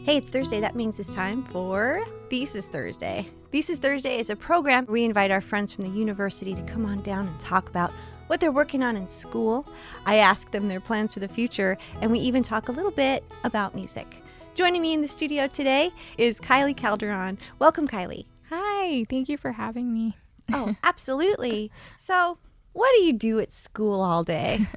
Hey, it's Thursday. That means it's time for Thesis Thursday. Thesis Thursday is a program where we invite our friends from the university to come on down and talk about what they're working on in school. I ask them their plans for the future, and we even talk a little bit about music. Joining me in the studio today is Kylie Calderon. Welcome, Kylie. Hi, thank you for having me. Oh, absolutely. So, what do you do at school all day?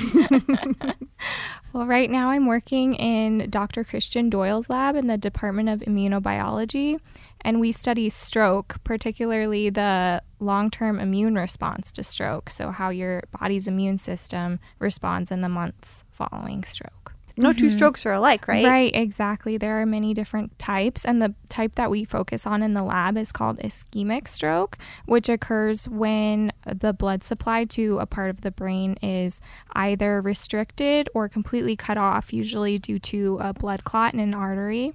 Well, right now I'm working in Dr. Christian Doyle's lab in the Department of Immunobiology, and we study stroke, particularly the long-term immune response to stroke, so how your body's immune system responds in the months following stroke. No two strokes are alike, right? Right, exactly. There are many different types, and the type that we focus on in the lab is called ischemic stroke, which occurs when the blood supply to a part of the brain is either restricted or completely cut off, usually due to a blood clot in an artery.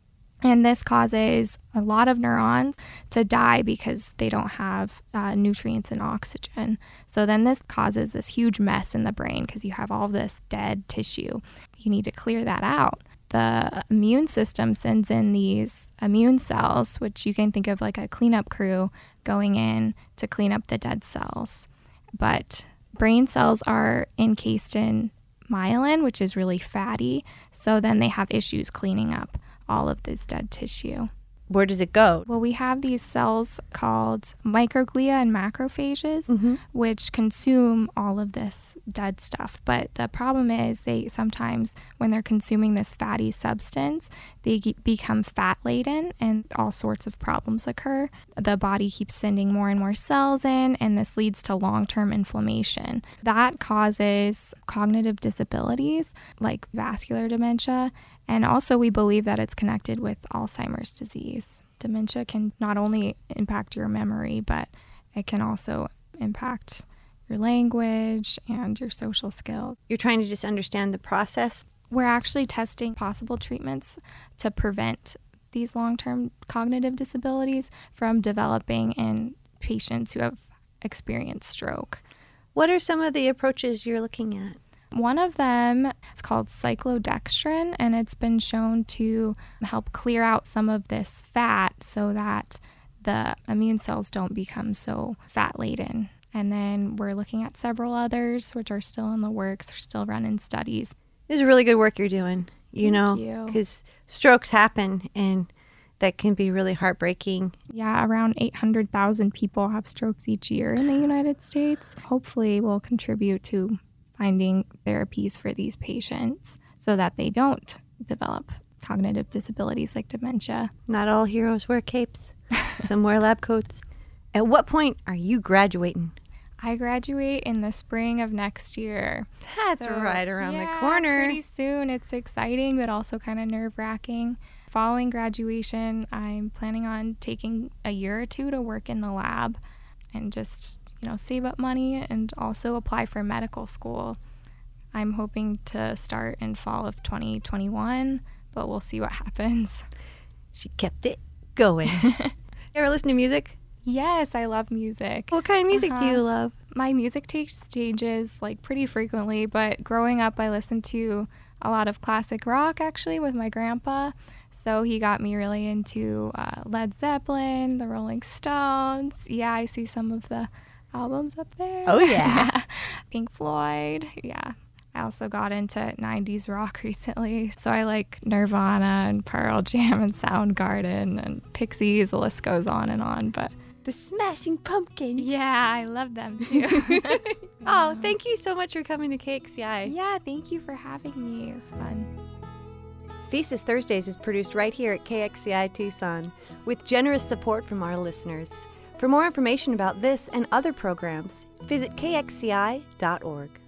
And this causes a lot of neurons to die because they don't have nutrients and oxygen. So then this causes this huge mess in the brain because you have all this dead tissue. You need to clear that out. The immune system sends in these immune cells, which you can think of like a cleanup crew going in to clean up the dead cells. But brain cells are encased in myelin, which is really fatty. So then they have issues cleaning up all of this dead tissue. Where does it go? Well, we have these cells called microglia and macrophages, which consume all of this dead stuff. But the problem is they sometimes, when they're consuming this fatty substance, they become fat-laden and all sorts of problems occur. The body keeps sending more and more cells in, and this leads to long-term inflammation. That causes cognitive disabilities like vascular dementia. And also we believe that it's connected with Alzheimer's disease. Dementia can not only impact your memory, but it can also impact your language and your social skills. You're trying to just understand the process? We're actually testing possible treatments to prevent these long-term cognitive disabilities from developing in patients who have experienced stroke. What are some of the approaches you're looking at? One of them is called cyclodextrin, and it's been shown to help clear out some of this fat so that the immune cells don't become so fat-laden. And then we're looking at several others, which are still in the works. We're still running studies. This is really good work you're doing, you know, because strokes happen, and that can be really heartbreaking. Yeah, around 800,000 people have strokes each year in the United States. Hopefully we'll contribute to finding therapies for these patients so that they don't develop cognitive disabilities like dementia. Not all heroes wear capes. Some wear lab coats. At what point are you graduating? I graduate in the spring of next year. That's right around the corner. Pretty soon. It's exciting, but also kind of nerve-wracking. Following graduation, I'm planning on taking a year or two to work in the lab and just save up money and also apply for medical school. I'm hoping to start in fall of 2021, but we'll see what happens. She kept it going. You ever listen to music? Yes, I love music. What kind of music do you love? My music taste changes pretty frequently, but growing up I listened to a lot of classic rock actually with my grandpa. So he got me really into Led Zeppelin, the Rolling Stones. Yeah, I see some of the albums up there. Oh, yeah. Pink Floyd. Yeah. I also got into 90s rock recently. So I like Nirvana and Pearl Jam and Soundgarden and Pixies. The list goes on and on. But the Smashing Pumpkins. Yeah, I love them too. Oh, thank you so much for coming to KXCI. Yeah, thank you for having me. It was fun. Thesis Thursdays is produced right here at KXCI Tucson with generous support from our listeners. For more information about this and other programs, visit kxci.org.